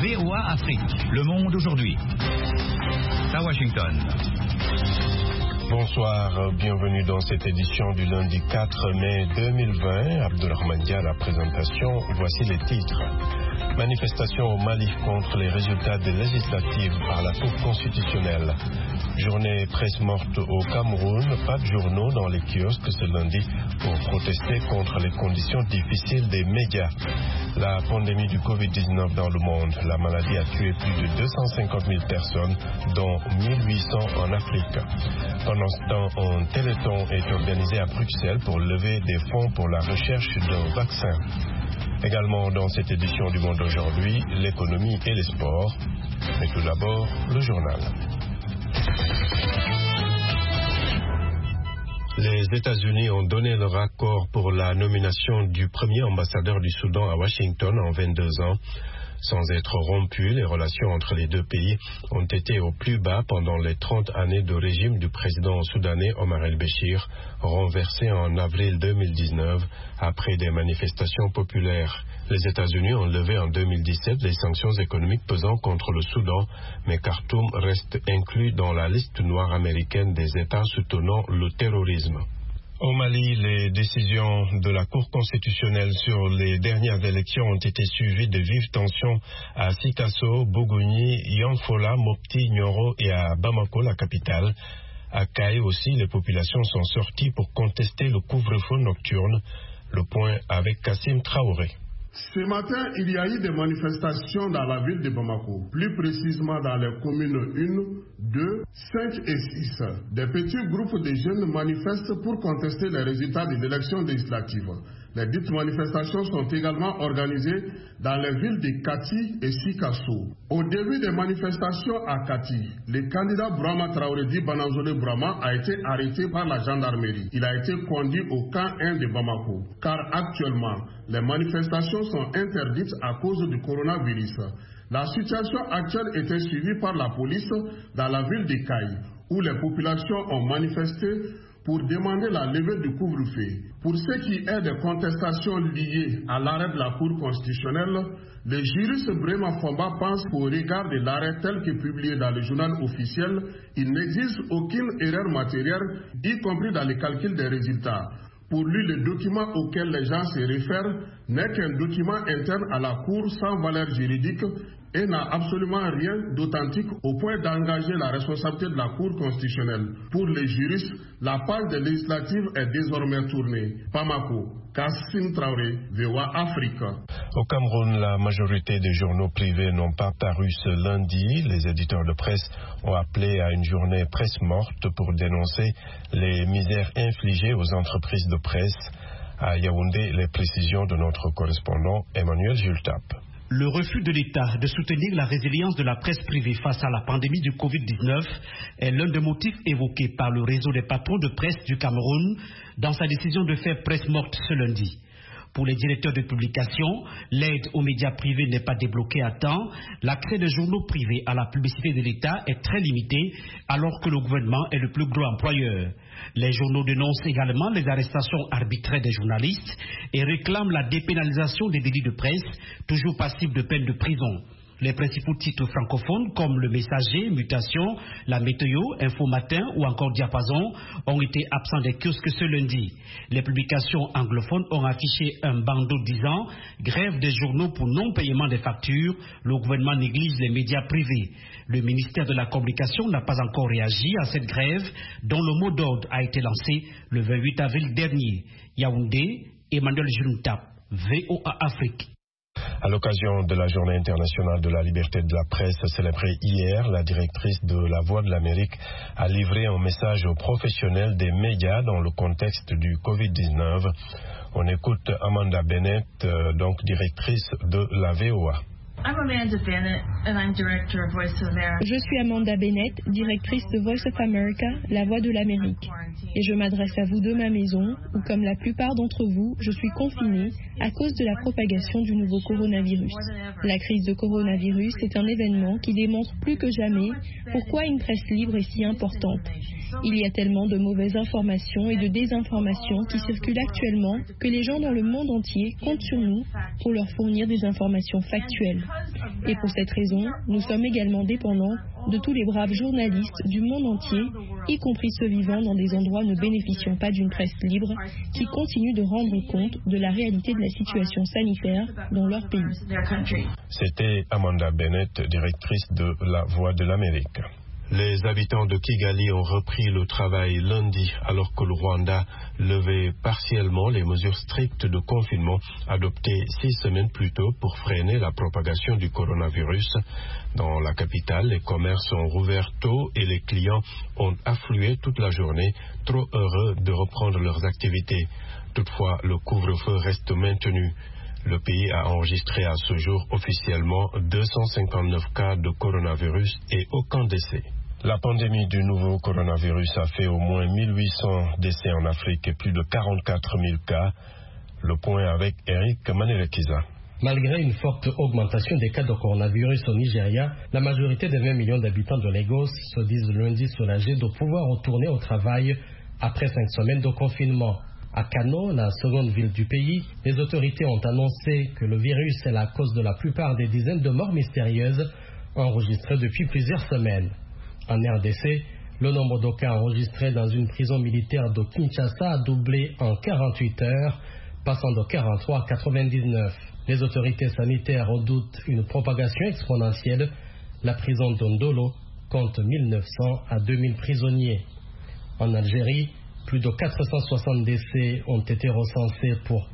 VOA Afrique, le monde aujourd'hui. À Washington. Bonsoir, bienvenue dans cette édition du lundi 4 mai 2020. Abdelrahman Dia à la présentation, voici les titres. Manifestation au Mali contre les résultats des législatives par la Cour constitutionnelle. Journée presse morte au Cameroun, pas de journaux dans les kiosques ce lundi pour protester contre les conditions difficiles des médias. La pandémie du Covid-19 dans le monde, la maladie a tué plus de 250 000 personnes, dont 1800 en Afrique. Pendant ce temps, un téléthon est organisé à Bruxelles pour lever des fonds pour la recherche d'un vaccin. Également dans cette édition du Monde aujourd'hui, l'économie et les sports. Mais tout d'abord, le journal. Les États-Unis ont donné leur accord pour la nomination du premier ambassadeur du Soudan à Washington en 22 ans. Sans être rompus, les relations entre les deux pays ont été au plus bas pendant les 30 années de régime du président soudanais Omar el-Béchir, renversé en avril 2019 après des manifestations populaires. Les États-Unis ont levé en 2017 les sanctions économiques pesant contre le Soudan, mais Khartoum reste inclus dans la liste noire américaine des États soutenant le terrorisme. Au Mali, les décisions de la Cour constitutionnelle sur les dernières élections ont été suivies de vives tensions à Sikasso, Bougouni, Yanfola, Mopti, Nioro et à Bamako, la capitale. À Kaï aussi, les populations sont sorties pour contester le couvre-feu nocturne. Le point avec Kassim Traoré. Ce matin, il y a eu des manifestations dans la ville de Bamako, plus précisément dans les communes 1, 2, 5 et 6. Des petits groupes de jeunes manifestent pour contester les résultats des élections législatives. Les dites manifestations sont également organisées dans les villes de Kati et Sikasso. Au début des manifestations à Kati, le candidat Brahma Traoré dit Bananzole Brahma a été arrêté par la gendarmerie. Il a été conduit au camp 1 de Bamako, car actuellement, les manifestations sont interdites à cause du coronavirus. La situation actuelle était suivie par la police dans la ville de Kaï, où les populations ont manifesté pour demander la levée du couvre-feu. Pour ce qui est des contestations liées à l'arrêt de la Cour constitutionnelle, le juriste Brema Fomba pense qu'au regard de l'arrêt tel que publié dans le journal officiel, il n'existe aucune erreur matérielle, y compris dans le calcul des résultats. Pour lui, le document auquel les gens se réfèrent n'est qu'un document interne à la Cour sans valeur juridique et n'a absolument rien d'authentique au point d'engager la responsabilité de la Cour constitutionnelle. Pour les juristes, la page des législatives est désormais tournée. Bamako, Kassim Traoré, VOA Afrique. Au Cameroun, la majorité des journaux privés n'ont pas paru ce lundi. Les éditeurs de presse ont appelé à une journée presse morte pour dénoncer les misères infligées aux entreprises de presse. À Yaoundé, les précisions de notre correspondant Emmanuel Jultap. Le refus de l'État de soutenir la résilience de la presse privée face à la pandémie du Covid-19 est l'un des motifs évoqués par le réseau des patrons de presse du Cameroun dans sa décision de faire presse morte ce lundi. Pour les directeurs de publication, l'aide aux médias privés n'est pas débloquée à temps. L'accès des journaux privés à la publicité de l'État est très limité, alors que le gouvernement est le plus gros employeur. Les journaux dénoncent également les arrestations arbitraires des journalistes et réclament la dépénalisation des délits de presse, toujours passibles de peine de prison. Les principaux titres francophones comme Le Messager, Mutation, La Météo, Info Matin ou encore Diapason ont été absents des kiosques ce lundi. Les publications anglophones ont affiché un bandeau disant « Grève des journaux pour non-paiement des factures, le gouvernement néglige les médias privés ». Le ministère de la Communication n'a pas encore réagi à cette grève dont le mot d'ordre a été lancé le 28 avril dernier. Yaoundé, Emmanuel Juntap, VOA Afrique. À l'occasion de la Journée internationale de la liberté de la presse célébrée hier, la directrice de La Voix de l'Amérique a livré un message aux professionnels des médias dans le contexte du Covid-19. On écoute Amanda Bennett, donc directrice de la VOA. Je suis Amanda Bennett, directrice de Voice of America, La Voix de l'Amérique. Et je m'adresse à vous de ma maison, où comme la plupart d'entre vous, je suis confinée à cause de la propagation du nouveau coronavirus. La crise de coronavirus est un événement qui démontre plus que jamais pourquoi une presse libre est si importante. Il y a tellement de mauvaises informations et de désinformations qui circulent actuellement que les gens dans le monde entier comptent sur nous pour leur fournir des informations factuelles. Et pour cette raison, nous sommes également dépendants de tous les braves journalistes du monde entier, y compris ceux vivant dans des endroits ne bénéficiant pas d'une presse libre, qui continuent de rendre compte de la réalité de la situation sanitaire dans leur pays. C'était Amanda Bennett, directrice de La Voix de l'Amérique. Les habitants de Kigali ont repris le travail lundi alors que le Rwanda levait partiellement les mesures strictes de confinement adoptées 6 semaines plus tôt pour freiner la propagation du coronavirus. Dans la capitale, les commerces ont rouvert tôt et les clients ont afflué toute la journée, trop heureux de reprendre leurs activités. Toutefois, le couvre-feu reste maintenu. Le pays a enregistré à ce jour officiellement 259 cas de coronavirus et aucun décès. La pandémie du nouveau coronavirus a fait au moins 1800 décès en Afrique et plus de 44 000 cas. Le point avec Eric Manerekiza. Malgré une forte augmentation des cas de coronavirus au Nigeria, la majorité des 20 millions d'habitants de Lagos se disent lundi soulagés de pouvoir retourner au travail après 5 semaines de confinement. À Kano, la seconde ville du pays, les autorités ont annoncé que le virus est la cause de la plupart des dizaines de morts mystérieuses enregistrées depuis plusieurs semaines. En RDC, le nombre de cas enregistrés dans une prison militaire de Kinshasa a doublé en 48 heures, passant de 43 à 99. Les autorités sanitaires redoutent une propagation exponentielle. La prison d'Ondolo compte 1900 à 2000 prisonniers. En Algérie, plus de 460 décès ont été recensés pour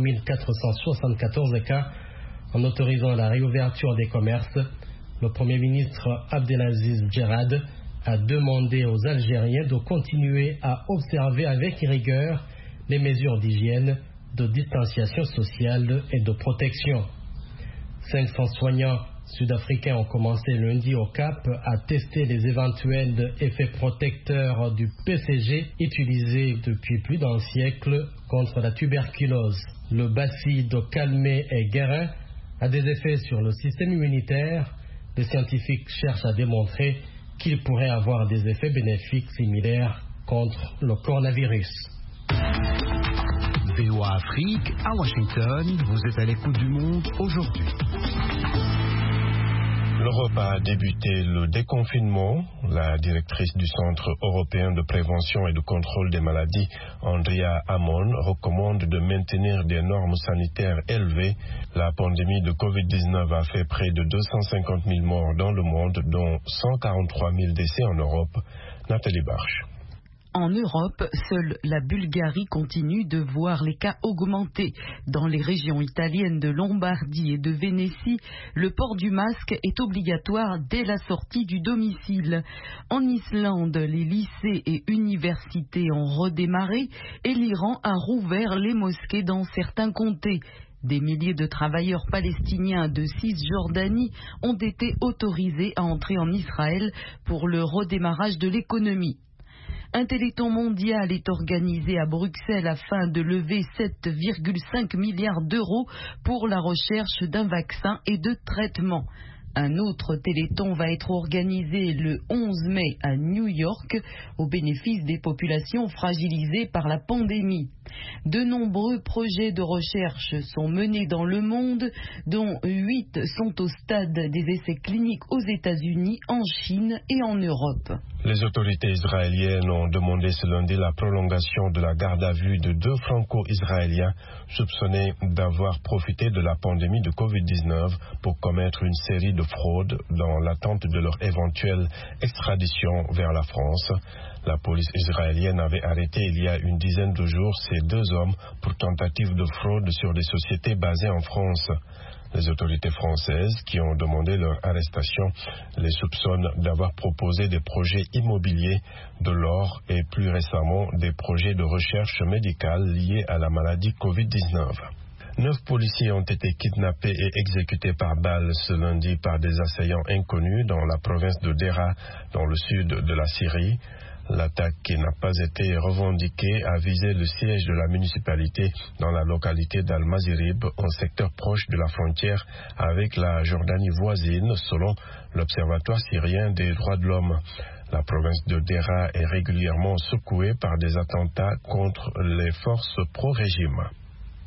4474 cas. En autorisant la réouverture des commerces, le Premier ministre Abdelaziz Djerad a demandé aux Algériens de continuer à observer avec rigueur les mesures d'hygiène, de distanciation sociale et de protection. 500 soignants sud-africains ont commencé lundi au Cap à tester les éventuels effets protecteurs du PCG utilisé depuis plus d'un siècle contre la tuberculose. Le bacille de Calmé et Guérin a des effets sur le système immunitaire. Les scientifiques cherchent à démontrer qu'il pourrait avoir des effets bénéfiques similaires contre le coronavirus. VOA Afrique, à Washington, vous êtes à l'écoute du monde aujourd'hui. L'Europe a débuté le déconfinement. La directrice du Centre européen de prévention et de contrôle des maladies, Andrea Ammon, recommande de maintenir des normes sanitaires élevées. La pandémie de Covid-19 a fait près de 250 000 morts dans le monde, dont 143 000 décès en Europe. Nathalie Barche. En Europe, seule la Bulgarie continue de voir les cas augmenter. Dans les régions italiennes de Lombardie et de Vénétie, le port du masque est obligatoire dès la sortie du domicile. En Islande, les lycées et universités ont redémarré et l'Iran a rouvert les mosquées dans certains comtés. Des milliers de travailleurs palestiniens de Cisjordanie ont été autorisés à entrer en Israël pour le redémarrage de l'économie. Un téléthon mondial est organisé à Bruxelles afin de lever 7,5 milliards d'euros pour la recherche d'un vaccin et de traitement. Un autre téléthon va être organisé le 11 mai à New York au bénéfice des populations fragilisées par la pandémie. De nombreux projets de recherche sont menés dans le monde, dont 8 sont au stade des essais cliniques aux États-Unis, en Chine et en Europe. Les autorités israéliennes ont demandé ce lundi la prolongation de la garde à vue de 2 franco-israéliens soupçonnés d'avoir profité de la pandémie de Covid-19 pour commettre une série de fraudes dans l'attente de leur éventuelle extradition vers la France. La police israélienne avait arrêté il y a une dizaine de jours ces 2 hommes pour tentative de fraude sur des sociétés basées en France. Les autorités françaises qui ont demandé leur arrestation les soupçonnent d'avoir proposé des projets immobiliers, de l'or et plus récemment des projets de recherche médicale liés à la maladie Covid-19. 9 policiers ont été kidnappés et exécutés par balles ce lundi par des assaillants inconnus dans la province de Dera, dans le sud de la Syrie. L'attaque, qui n'a pas été revendiquée, a visé le siège de la municipalité dans la localité d'Al-Mazirib, un secteur proche de la frontière avec la Jordanie voisine, selon l'Observatoire syrien des droits de l'homme. La province de Dera est régulièrement secouée par des attentats contre les forces pro-régime.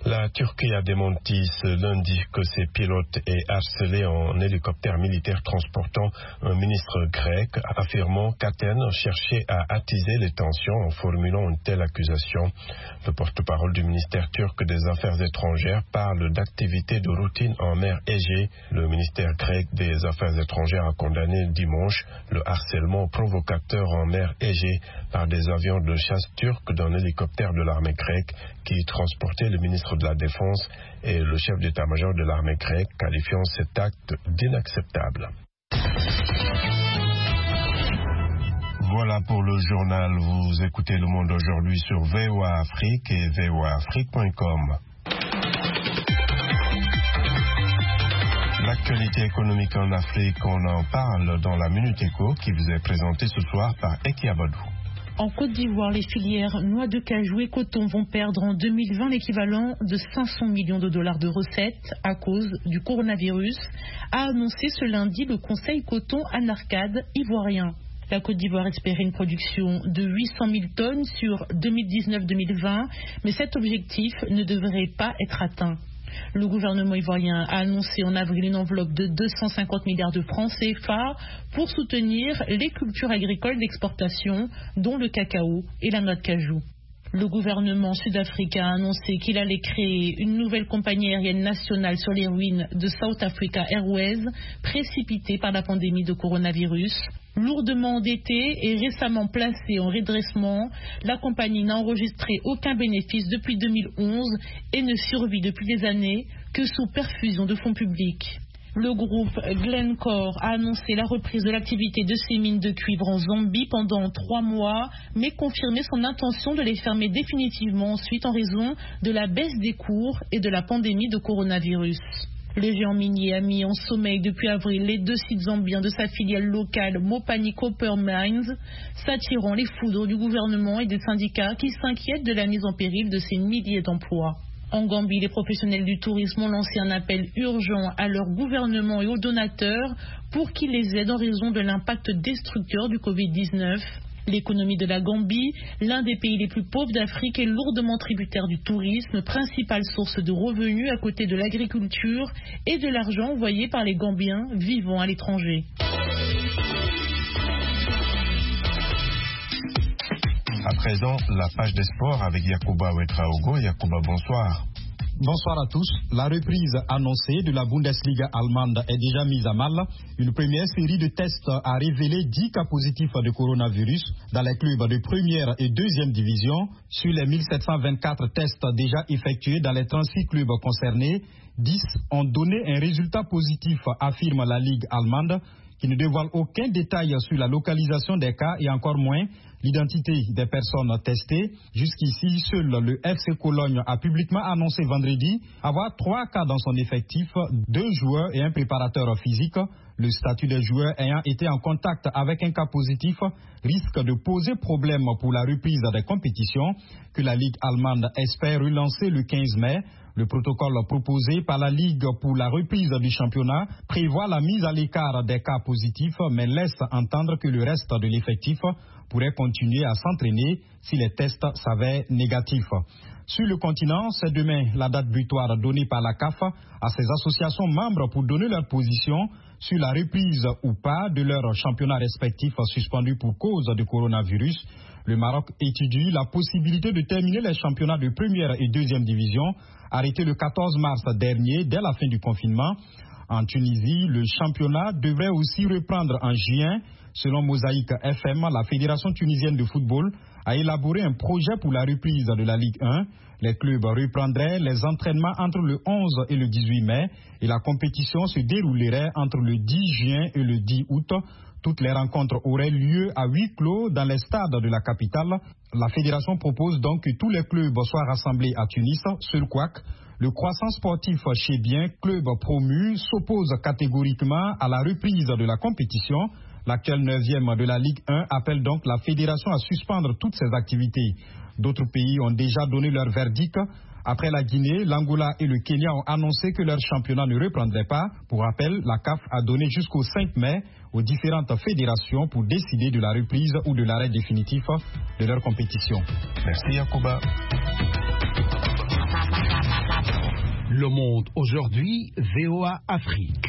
La Turquie a démenti ce lundi que ses pilotes aient harcelé en hélicoptère militaire transportant un ministre grec, affirmant qu'Athènes cherchait à attiser les tensions en formulant une telle accusation. Le porte-parole du ministère turc des Affaires étrangères parle d'activités de routine en mer Égée. Le ministère grec des Affaires étrangères a condamné dimanche le harcèlement provocateur en mer Égée par des avions de chasse turcs d'un hélicoptère de l'armée grecque qui transportait le ministre de la Défense et le chef d'état-major de l'armée grecque, qualifiant cet acte d'inacceptable. Voilà pour le journal. Vous écoutez Le Monde aujourd'hui sur VOA Afrique et voaafrique.com. L'actualité économique en Afrique, on en parle dans la Minute Éco qui vous est présentée ce soir par Eki Abadou. En Côte d'Ivoire, les filières noix de cajou et coton vont perdre en 2020 l'équivalent de 500 millions de dollars de recettes à cause du coronavirus, a annoncé ce lundi le Conseil coton Anarcade ivoirien. La Côte d'Ivoire espérait une production de 800 000 tonnes sur 2019-2020, mais cet objectif ne devrait pas être atteint. Le gouvernement ivoirien a annoncé en avril une enveloppe de 250 milliards de francs CFA pour soutenir les cultures agricoles d'exportation, dont le cacao et la noix de cajou. Le gouvernement sud-africain a annoncé qu'il allait créer une nouvelle compagnie aérienne nationale sur les ruines de South Africa Airways, précipitée par la pandémie de coronavirus. Lourdement endettée et récemment placée en redressement, la compagnie n'a enregistré aucun bénéfice depuis 2011 et ne survit depuis des années que sous perfusion de fonds publics. Le groupe Glencore a annoncé la reprise de l'activité de ses mines de cuivre en Zambie pendant 3 mois, mais confirmé son intention de les fermer définitivement ensuite en raison de la baisse des cours et de la pandémie de coronavirus. Le géant minier a mis en sommeil depuis avril les 2 sites zambiens de sa filiale locale Mopani Copper Mines, s'attirant les foudres du gouvernement et des syndicats qui s'inquiètent de la mise en péril de ces milliers d'emplois. En Gambie, les professionnels du tourisme ont lancé un appel urgent à leur gouvernement et aux donateurs pour qu'ils les aident en raison de l'impact destructeur du Covid-19. L'économie de la Gambie, l'un des pays les plus pauvres d'Afrique, est lourdement tributaire du tourisme, principale source de revenus à côté de l'agriculture et de l'argent envoyé par les Gambiens vivant à l'étranger. À présent, la page des sports avec Yacouba Ouetraogo. Yacouba, bonsoir. Bonsoir à tous. La reprise annoncée de la Bundesliga allemande est déjà mise à mal. Une première série de tests a révélé 10 cas positifs de coronavirus dans les clubs de première et deuxième division. Sur les 1724 tests déjà effectués dans les 36 clubs concernés, 10 ont donné un résultat positif, affirme la Ligue allemande, qui ne dévoile aucun détail sur la localisation des cas et encore moins l'identité des personnes testées. Jusqu'ici, seul le FC Cologne a publiquement annoncé vendredi avoir 3 cas dans son effectif, 2 joueurs et un préparateur physique. Le statut des joueurs ayant été en contact avec un cas positif risque de poser problème pour la reprise des compétitions que la Ligue allemande espère relancer le 15 mai. Le protocole proposé par la Ligue pour la reprise du championnat prévoit la mise à l'écart des cas positifs, mais laisse entendre que le reste de l'effectif pourrait continuer à s'entraîner si les tests s'avèrent négatifs. Sur le continent, c'est demain la date butoir donnée par la CAF à ses associations membres pour donner leur position sur la reprise ou pas de leurs championnats respectifs suspendus pour cause du coronavirus. Le Maroc étudie la possibilité de terminer les championnats de première et deuxième division, arrêtés le 14 mars dernier, dès la fin du confinement. En Tunisie, le championnat devrait aussi reprendre en juin. Selon Mosaïque FM, la Fédération tunisienne de football a élaboré un projet pour la reprise de la Ligue 1. Les clubs reprendraient les entraînements entre le 11 et le 18 mai et la compétition se déroulerait entre le 10 juin et le 10 août. Toutes les rencontres auraient lieu à huis clos dans les stades de la capitale. La fédération propose donc que tous les clubs soient rassemblés à Tunis. Seul couac, le Croissant sportif chébien, club promu, s'oppose catégoriquement à la reprise de la compétition. L'actuel 9e de la Ligue 1 appelle donc la fédération à suspendre toutes ses activités. D'autres pays ont déjà donné leur verdict. Après la Guinée, l'Angola et le Kenya ont annoncé que leur championnat ne reprendrait pas. Pour rappel, la CAF a donné jusqu'au 5 mai aux différentes fédérations pour décider de la reprise ou de l'arrêt définitif de leur compétition. Merci Yacouba. Le Monde aujourd'hui, VOA Afrique.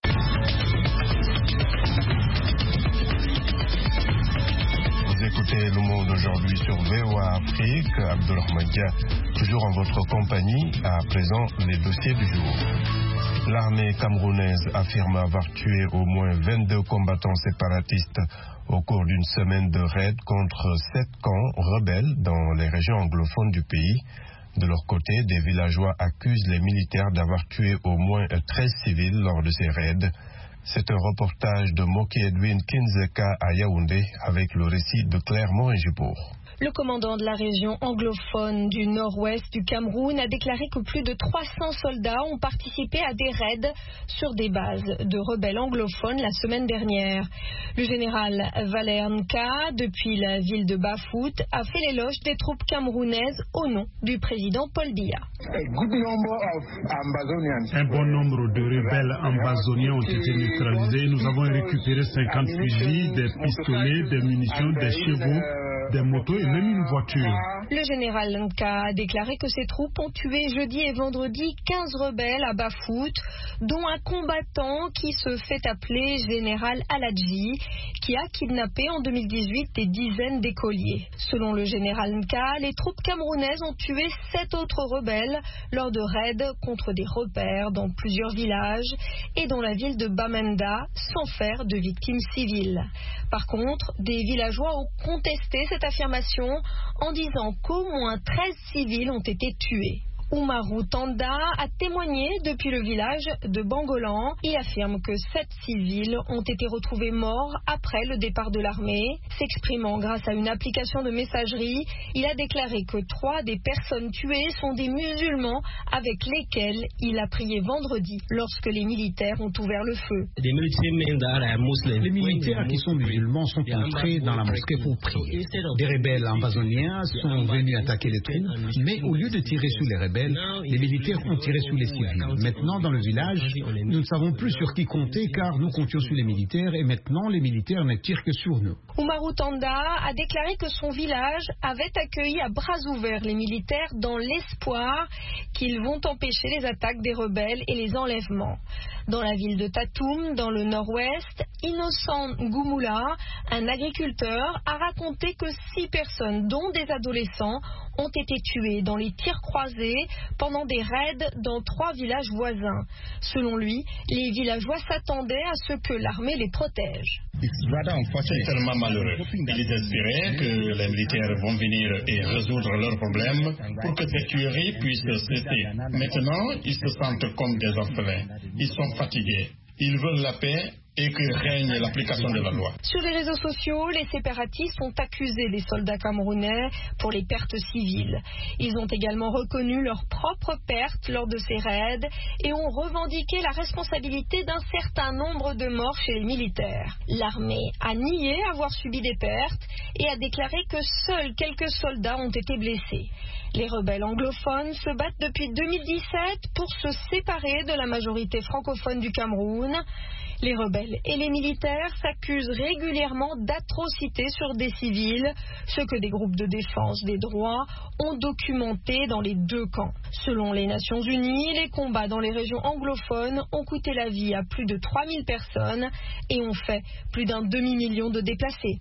Vous écoutez Le Monde aujourd'hui sur VOA Afrique. Abdelrahman Dia, toujours en votre compagnie. À présent, les dossiers du jour. L'armée camerounaise affirme avoir tué au moins 22 combattants séparatistes au cours d'une semaine de raid contre 7 camps rebelles dans les régions anglophones du pays. De leur côté, des villageois accusent les militaires d'avoir tué au moins 13 civils lors de ces raids. C'est un reportage de Moki Edwin Kinzeka à Yaoundé avec le récit de Claire Morin-Jubour. Le commandant de la région anglophone du nord-ouest du Cameroun a déclaré que plus de 300 soldats ont participé à des raids sur des bases de rebelles anglophones la semaine dernière. Le général Valère Nka, depuis la ville de Bafout, a fait l'éloge des troupes camerounaises au nom du président Paul Biya. Un bon nombre de rebelles ambazoniens ont été neutralisés. Nous avons récupéré 50 fusils, des pistolets, des munitions, des chevaux, des motos et même une voiture. Le général Nka a déclaré que ses troupes ont tué jeudi et vendredi 15 rebelles à Bafout, dont un combattant qui se fait appeler général Aladji, qui a kidnappé en 2018 des dizaines d'écoliers. Selon le général Nka, les troupes camerounaises ont tué 7 autres rebelles lors de raids contre des repères dans plusieurs villages et dans la ville de Bamenda, sans faire de victimes civiles. Par contre, des villageois ont contesté cette affirmation en disant qu'au moins 13 civils ont été tués. Oumarou Tanda a témoigné depuis le village de Bangolan. Il affirme que 7 civils ont été retrouvés morts après le départ de l'armée. S'exprimant grâce à une application de messagerie, il a déclaré que 3 des personnes tuées sont des musulmans avec lesquels il a prié vendredi lorsque les militaires ont ouvert le feu. Les militaires qui sont musulmans sont entrés dans la mosquée pour prier. Des rebelles ambazoniens sont venus attaquer les troupes, mais au lieu de tirer sur les rebelles, les militaires ont tiré sur les civils. Maintenant, dans le village, nous ne savons plus sur qui compter car nous comptions sur les militaires et maintenant les militaires ne tirent que sur nous. Oumarou Tanda a déclaré que son village avait accueilli à bras ouverts les militaires dans l'espoir qu'ils vont empêcher les attaques des rebelles et les enlèvements. Dans la ville de Tatoum, dans le nord-ouest, Innocent Goumoula, un agriculteur, a raconté que 6 personnes, dont des adolescents, ont été tuées dans les tirs croisés pendant des raids dans 3 villages voisins. Selon lui, les villageois s'attendaient à ce que l'armée les protège. C'est tellement malheureux. Ils espéraient que les militaires vont venir et résoudre leurs problèmes pour que ces tueries puissent cesser. Maintenant, ils se sentent comme des orphelins. Ils sont fatigués. Ils veulent la paix et que règne l'application de la loi. Sur les réseaux sociaux, les séparatistes ont accusé les soldats camerounais pour les pertes civiles. Ils ont également reconnu leurs propres pertes lors de ces raids et ont revendiqué la responsabilité d'un certain nombre de morts chez les militaires. L'armée a nié avoir subi des pertes et a déclaré que seuls quelques soldats ont été blessés. Les rebelles anglophones se battent depuis 2017 pour se séparer de la majorité francophone du Cameroun. Les rebelles et les militaires s'accusent régulièrement d'atrocités sur des civils, ce que des groupes de défense des droits ont documenté dans les 2 camps. Selon les Nations Unies, les combats dans les régions anglophones ont coûté la vie à plus de 3000 personnes et ont fait plus d'un demi-million de déplacés.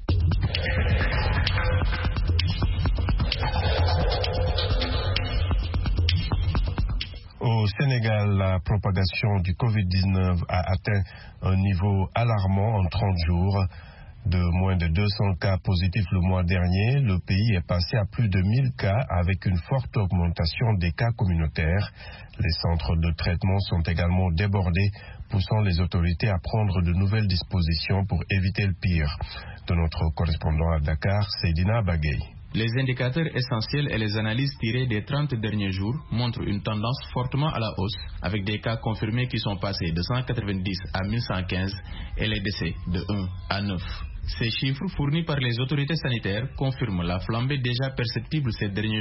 Au Sénégal, la propagation du Covid-19 a atteint un niveau alarmant en 30 jours. De moins de 200 cas positifs le mois dernier, le pays est passé à plus de 1000 cas avec une forte augmentation des cas communautaires. Les centres de traitement sont également débordés, poussant les autorités à prendre de nouvelles dispositions pour éviter le pire. De notre correspondant à Dakar, Seydina Bagay. Les indicateurs essentiels et les analyses tirées des 30 derniers jours montrent une tendance fortement à la hausse, avec des cas confirmés qui sont passés de 190 à 1115 et les décès de 1 à 9. Ces chiffres fournis par les autorités sanitaires confirment la flambée déjà perceptible ces derniers jours.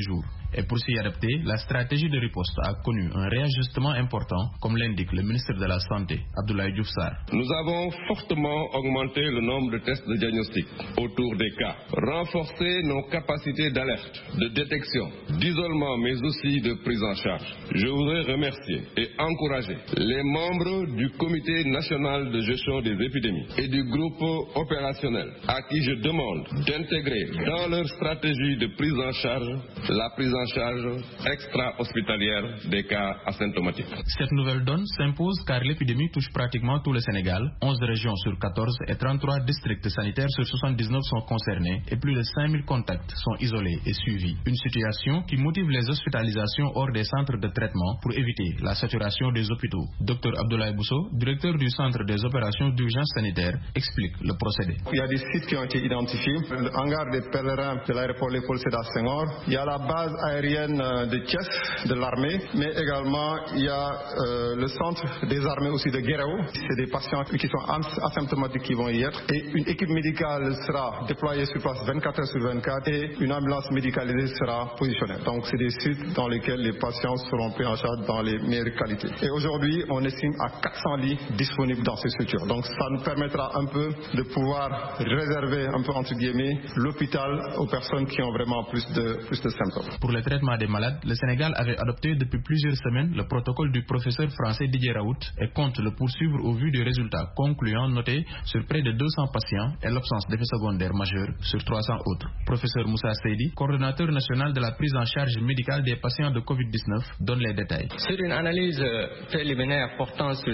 Et pour s'y adapter, la stratégie de riposte a connu un réajustement important, comme l'indique le ministre de la Santé, Abdoulaye Diouf Sarr. Nous avons fortement augmenté le nombre de tests de diagnostic autour des cas, renforcé nos capacités d'alerte, de détection, d'isolement, mais aussi de prise en charge. Je voudrais remercier et encourager les membres du Comité national de gestion des épidémies et du groupe opérationnel à qui je demande d'intégrer dans leur stratégie de prise en charge la prise en charge extra-hospitalière des cas asymptomatiques. Cette nouvelle donne s'impose car l'épidémie touche pratiquement tout le Sénégal. 11 régions sur 14 et 33 districts sanitaires sur 79 sont concernés et plus de 5000 contacts sont isolés et suivis. Une situation qui motive les hospitalisations hors des centres de traitement pour éviter la saturation des hôpitaux. Dr Abdoulaye Bousso, directeur du centre des opérations d'urgence sanitaire, explique le procédé. Il y a des sites qui ont été identifiés. Le hangar des pèlerins de l'aéroport Léopold Sédar Senghor. Il y a la base aérienne de Thiès de l'armée, mais également il y a le centre des armées aussi de Guéréo. C'est des patients qui sont asymptomatiques qui vont y être. Et une équipe médicale sera déployée sur place 24 heures sur 24 et une ambulance médicalisée sera positionnée. Donc c'est des sites dans lesquels les patients seront pris en charge dans les meilleures qualités. Et aujourd'hui, on estime à 400 lits disponibles dans ces structures. Donc ça nous permettra un peu de pouvoir réserver un peu entre guillemets l'hôpital aux personnes qui ont vraiment plus de symptômes. Pour le traitement des malades, le Sénégal avait adopté depuis plusieurs semaines le protocole du professeur français Didier Raoult et compte le poursuivre au vu des résultats concluants notés sur près de 200 patients et l'absence d'effets secondaires majeurs sur 300 autres. Professeur Moussa Seydi, coordonnateur national de la prise en charge médicale des patients de Covid-19, donne les détails. Sur une analyse préliminaire portant sur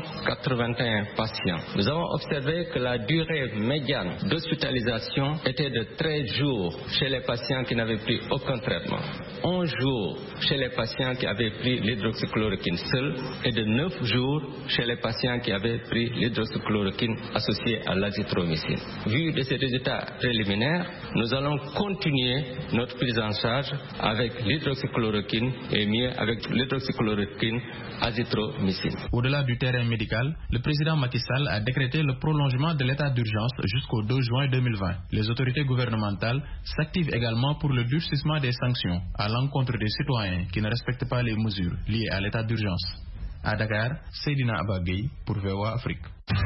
181 patients, nous avons observé que la durée médiane d'hospitalisation était de 13 jours chez les patients qui n'avaient pris aucun traitement, 11 jours chez les patients qui avaient pris l'hydroxychloroquine seule et de 9 jours chez les patients qui avaient pris l'hydroxychloroquine associée à l'azithromycine. Vu de ces résultats préliminaires, nous allons continuer notre prise en charge avec l'hydroxychloroquine et mieux avec l'hydroxychloroquine azithromycine. Au-delà du terrain médical, le président Macky Sall a décrété le prolongement de l'état d'urgence jusqu'au 2 juin 2020. Les autorités gouvernementales s'activent également pour le durcissement des sanctions à l'encontre des citoyens qui ne respectent pas les mesures liées à l'état d'urgence. À Dakar, Seydina Abagay pour VOA Afrique.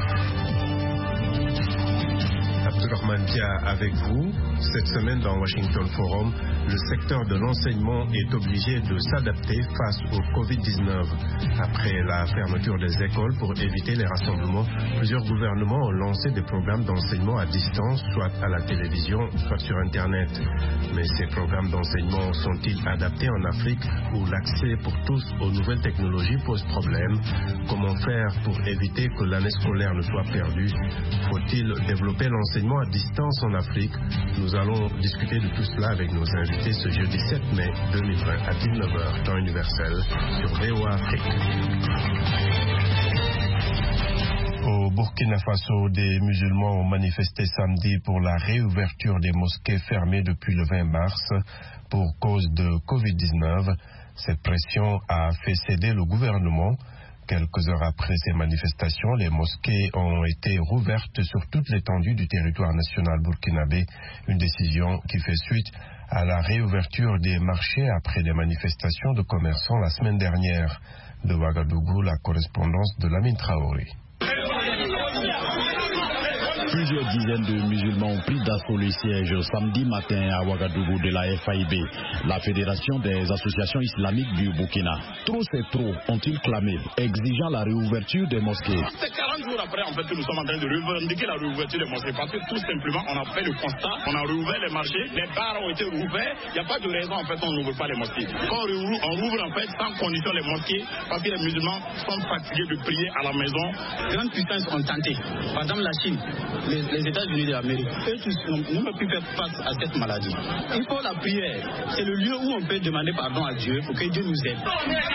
Abdourahmane Dia avec vous. Cette semaine dans Washington Forum, le secteur de l'enseignement est obligé de s'adapter face au Covid-19. Après la fermeture des écoles pour éviter les rassemblements, plusieurs gouvernements ont lancé des programmes d'enseignement à distance, soit à la télévision, soit sur Internet. Mais ces programmes d'enseignement sont-ils adaptés en Afrique où l'accès pour tous aux nouvelles technologies pose problème? Comment faire pour éviter que l'année scolaire ne soit perdue? Faut-il développer l'enseignement à distance en Afrique? Nous allons discuter de tout cela avec nos invités ce jeudi 7 mai 2020 à 19h, temps universel, sur VOA Afrique. Au Burkina Faso, des musulmans ont manifesté samedi pour la réouverture des mosquées fermées depuis le 20 mars pour cause de Covid-19. Cette pression a fait céder le gouvernement. Quelques heures après ces manifestations, les mosquées ont été rouvertes sur toute l'étendue du territoire national burkinabé, une décision qui fait suite à la réouverture des marchés après des manifestations de commerçants la semaine dernière. De Ouagadougou, la correspondance de Lamine Traoré. Plusieurs dizaines de musulmans ont pris d'assaut le siège samedi matin à Ouagadougou de la FAIB, la Fédération des associations islamiques du Burkina. Trop c'est trop, ont-ils clamé, exigeant la réouverture des mosquées. C'est 40 jours après en fait que nous sommes en train de revendiquer la réouverture des mosquées parce que tout simplement on a fait le constat, on a rouvert les marchés, les bars ont été rouverts, il n'y a pas de raison en fait on n'ouvre pas les mosquées. Quand on rouvre en fait sans condition les mosquées parce que les musulmans sont fatigués de prier à la maison. Grandes puissances ont tenté, par exemple la Chine, les États-Unis de l'Amérique, eux tous n'ont pas pu faire face à cette maladie. Il faut la prière, c'est le lieu où on peut demander pardon à Dieu pour que Dieu nous aide.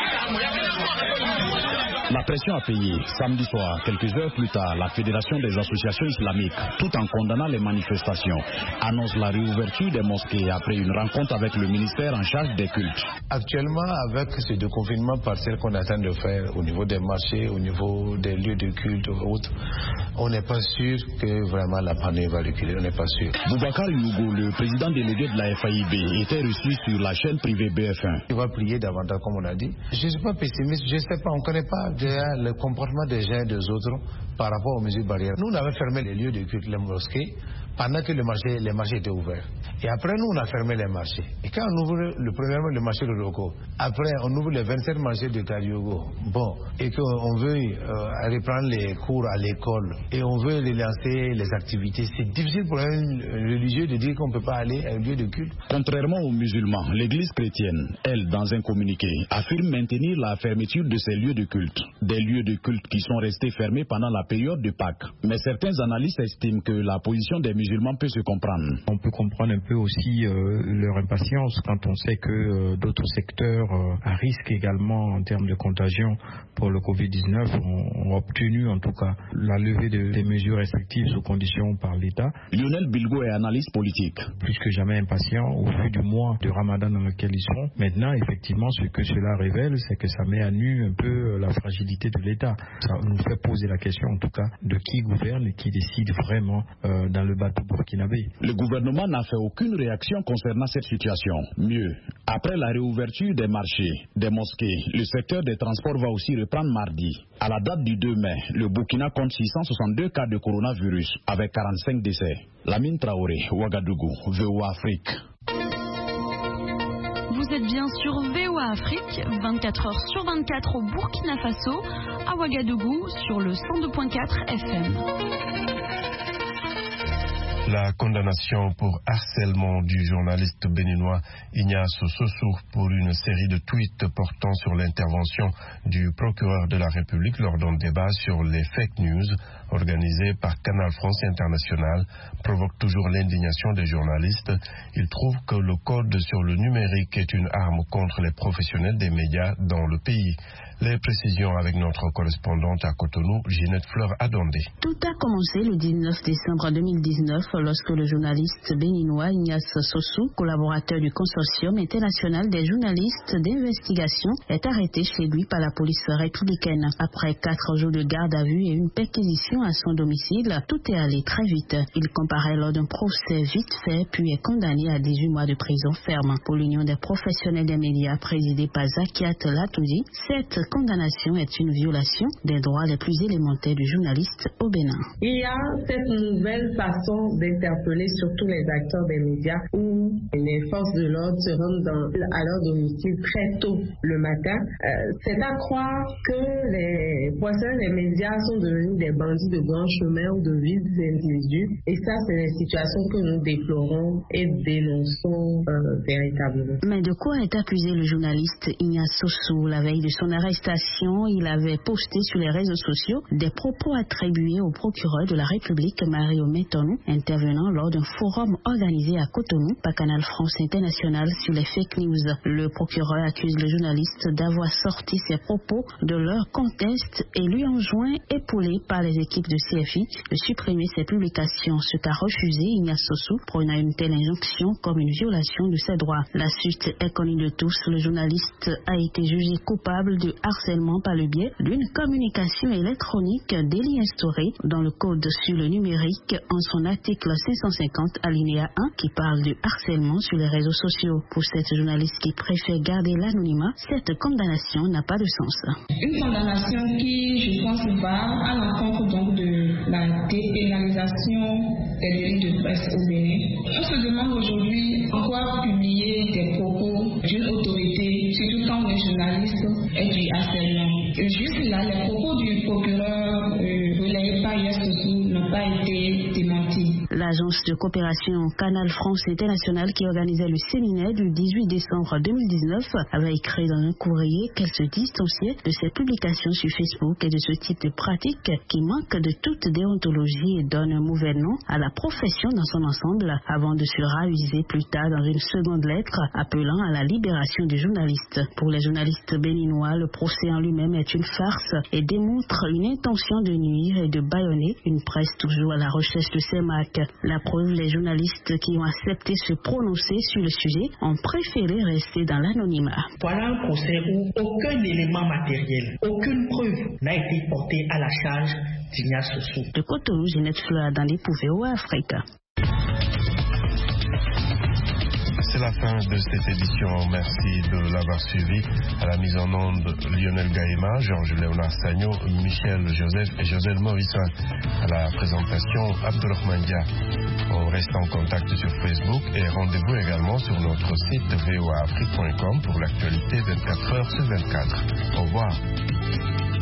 La pression a payé. Samedi soir, quelques heures plus tard, la Fédération des associations islamiques, tout en condamnant les manifestations, annonce la réouverture des mosquées après une rencontre avec le ministère en charge des cultes. Actuellement, avec ce déconfinement partiel qu'on est en train de faire au niveau des marchés, au niveau des lieux de culte ou autres, on n'est pas sûr que vraiment la pandémie va reculer, on n'est pas sûr. Boubacar Yougo, le président délégué de la FAIB, était reçu sur la chaîne privée BF1. Il va prier davantage, comme on a dit. Je ne suis pas pessimiste, je ne sais pas, on ne connaît pas déjà le comportement des uns et des autres par rapport aux mesures barrières. Nous, on avait fermé les lieux de culte, les mosquées, pendant que les marchés étaient ouverts. Et après, nous, on a fermé les marchés. Et quand on ouvre premièrement le marché de Loko, après, on ouvre les 27 marchés de Kadiogo, bon, et qu'on veut reprendre les cours à l'école, et on veut lancer les activités, c'est difficile pour un religieux de dire qu'on ne peut pas aller à un lieu de culte. Contrairement aux musulmans, l'église chrétienne, elle, dans un communiqué, affirme maintenir la fermeture de ces lieux de culte. Des lieux de culte qui sont restés fermés pendant la période de Pâques. Mais certains analystes estiment que la position des musulmans peut se comprendre. On peut comprendre un peu aussi leur impatience quand on sait que d'autres secteurs à risque également en termes de contagion pour le Covid-19 ont obtenu en tout cas la levée des mesures restrictives sous condition par l'État. Lionel Bilgo est analyste politique. Plus que jamais impatient au vu du mois de Ramadan dans lequel ils sont. Maintenant, effectivement, ce que cela révèle, c'est que ça met à nu un peu la fragilité de l'État. Ça nous fait poser la question en tout cas de qui gouverne et qui décide vraiment dans le bateau burkinabé. Le gouvernement n'a fait aucune réaction concernant cette situation. Mieux, après la réouverture des marchés, des mosquées, le secteur des transports va aussi reprendre mardi. À la date du 2 mai, le Burkina compte 662 cas de coronavirus avec 45 décès. Lamine Traoré, Ouagadougou, VOA Afrique. Vous êtes bien sur VOA Afrique, 24 heures sur 24 au Burkina Faso, à Ouagadougou sur le 102.4 FM. La condamnation pour harcèlement du journaliste béninois Ignace Sossou pour une série de tweets portant sur l'intervention du procureur de la République lors d'un débat sur les fake news organisé par Canal France International provoque toujours l'indignation des journalistes. Il trouve que le code sur le numérique est une arme contre les professionnels des médias dans le pays. Les précisions avec notre correspondante à Cotonou, Ginette Fleur Adondé. Tout a commencé le 19 décembre 2019 lorsque le journaliste béninois Ignace Sossou, collaborateur du consortium international des journalistes d'investigation, est arrêté chez lui par la police républicaine. Après 4 jours de garde à vue et une perquisition à son domicile, tout est allé très vite. Il comparaît lors d'un procès vite fait puis est condamné à 18 mois de prison ferme. Pour l'Union des professionnels des médias présidée par Zakiat Latoudi, cette condamnation est une violation des droits les plus élémentaires du journaliste au Bénin. Il y a cette nouvelle façon d'interpeller surtout les acteurs des médias où les forces de l'ordre se rendent à leur domicile très tôt le matin. C'est à croire que les professionnels des médias sont devenus des bandits de grand chemin ou de vils individus. Et ça, c'est des situations que nous déplorons et dénonçons véritablement. Mais de quoi est accusé le journaliste Ignace Sossou? La veille de son arrestation, il avait posté sur les réseaux sociaux des propos attribués au procureur de la République Mario Métonou, intervenant lors d'un forum organisé à Cotonou par Canal France International sur les fake news. Le procureur accuse le journaliste d'avoir sorti ses propos de leur contexte et lui enjoint, épaulé par les équipes de CFI, de supprimer ses publications, ce qu'a refusé Ignace Sossou, prenant une telle injonction comme une violation de ses droits. La suite est connue de tous. Le journaliste a été jugé coupable de harcèlement par le biais d'une communication électronique, délit instauré dans le code sur le numérique en son article 550 alinéa 1 qui parle de harcèlement sur les réseaux sociaux. Pour cette journaliste qui préfère garder l'anonymat, cette condamnation n'a pas de sens. Une condamnation qui, je pense, va à l'encontre donc de la dépénalisation des délits de presse au Bénin. On se demande aujourd'hui en quoi publier des propos d'une autorité, surtout quand un journaliste est du harcèlement. Juste là, les propos du procureur relayés par Ignace Sossou n'ont pas été démentis. L'agence de coopération Canal France International qui organisait le séminaire du 18 décembre 2019 avait écrit dans un courrier qu'elle se distanciait de ces publications sur Facebook et de ce type de pratique qui manque de toute déontologie et donne un mauvais nom à la profession dans son ensemble avant de se raviser plus tard dans une seconde lettre appelant à la libération du journaliste. Pour les journalistes béninois, le procès en lui-même est une farce et démontre une intention de nuire et de bâillonner une presse toujours à la recherche de ses marques. La preuve, les journalistes qui ont accepté se prononcer sur le sujet ont préféré rester dans l'anonymat. Voilà un procès où aucun élément matériel, aucune preuve n'a été porté à la charge d'Ignace Sossou. De Cotonou, Ginette Fleur dans les Pouvéo Afrique. C'est la fin de cette édition. Merci de l'avoir suivi. À la mise en onde, Lionel Gaïma, Georges-Léonard Sagno, Michel Joseph et Joselle Morissa. À la présentation, Abdelrahman Dia. On reste en contact sur Facebook et rendez-vous également sur notre site voaafrique.com pour l'actualité 24 heures sur 24. Au revoir.